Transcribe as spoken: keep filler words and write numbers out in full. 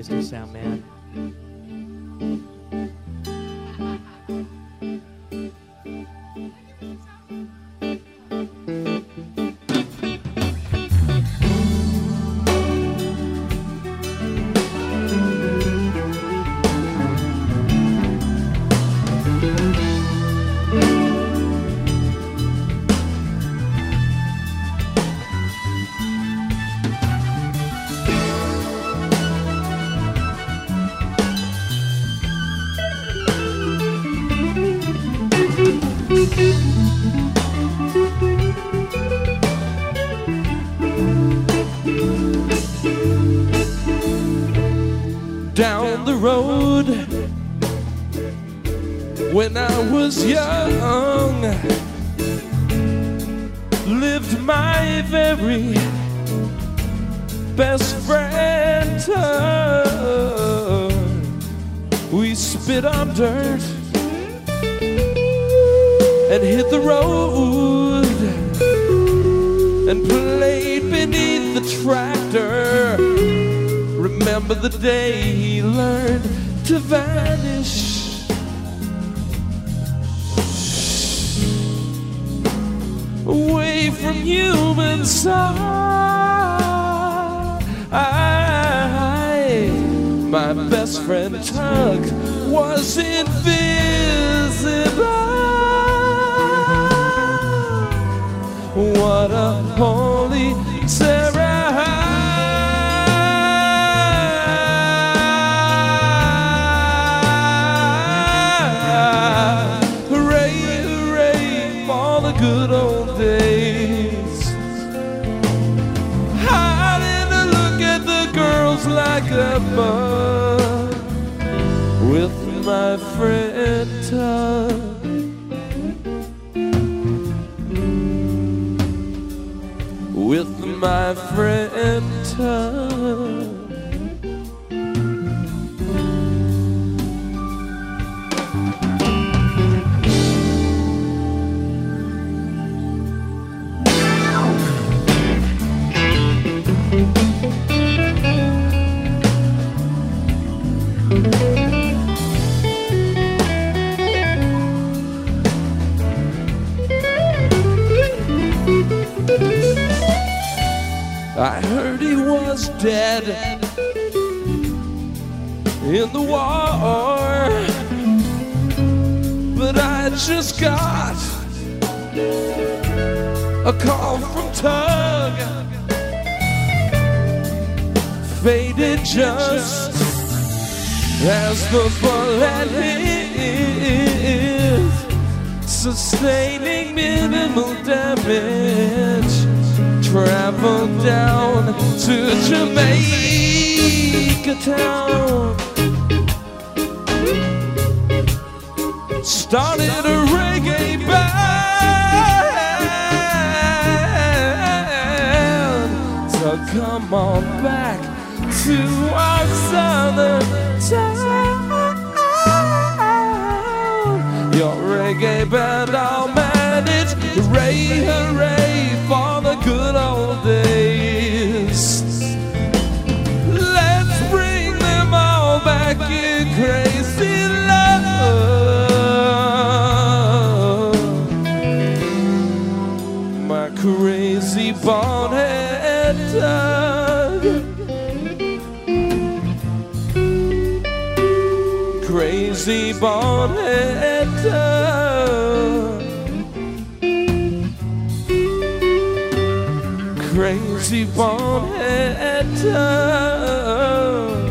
acoustic sound, man. Down the road when I was young lived my very best friend. We spit on dirt and hit the road and played beneath the tractor. Remember the day he learned to vanish. Away from human sight. My best friend Tug was invisible. What a holy terror. Good old days. I didn't look at the girls like a bug with my friend Tug. With my friend Tug. I heard he was dead in the war, but I just got a call from Tug. Faded just as the bullet hit, sustaining minimal damage. Traveled down to Jamaica town, started a reggae band. So come on back to our southern town. Your reggae band I'll manage. Hooray, hooray for the good old days. Let's bring them all back in crazy love. My crazy bonehead Tug. Crazy bonehead Tug. Crazy bonehead Tug.